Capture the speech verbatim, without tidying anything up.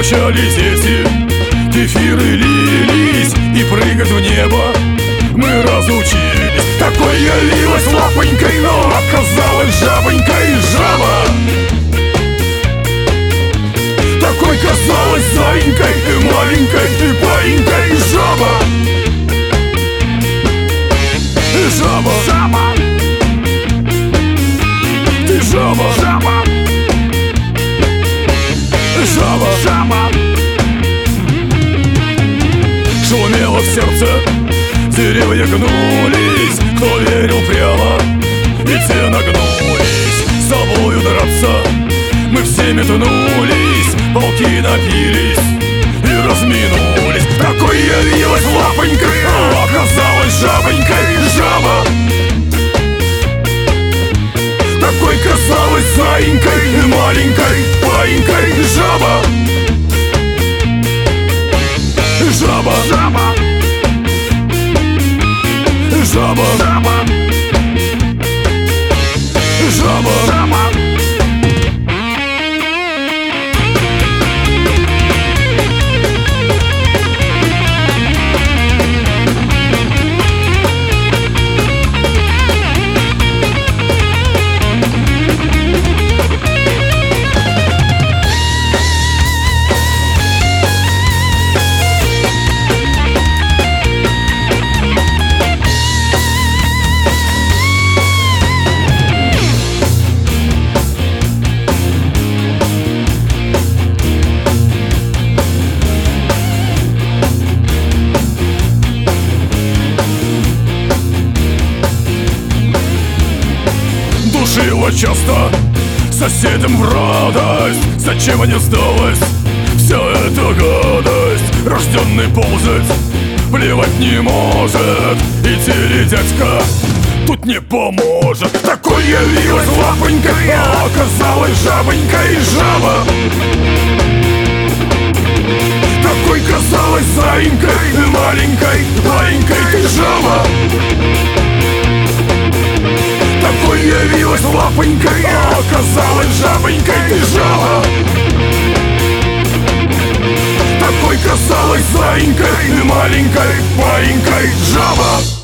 Мчались дети, кефиры лились, и прыгать в небо мы разучились. Такой явилась лапонькой, но оказалась жабонькой жаба. Такой казалась заинькой, и маленькой, и паинькой жаба. Жаба, жаба, ты жаба, жаба, жаба, жаба. Шумело в сердце, деревья гнулись, кто верил прямо, и те нагнулись. С тобою драться мы все метнулись, волки напились и разминулись. Такой явилась лапонькой, а оказалась жабонькой жаба. Такой казалась заинькой, маленькой, паинькой жаба. Жаба, жаба, жаба, жаба, жаба, жаба. Душила часто соседям в радость. Зачем они сдалась вся эта гадость? Рожденный ползать плевать не может, и теледядька тут не поможет. Такой явилась лапонькой, а оказалась жабонькой жаба. Такой казалась заинькой, маленькой, паинькой жаба. Такой явилась лапонькой, а оказалась жабонькой ты жаба. Такой казалась заинькой, маленькой, паинькой жаба.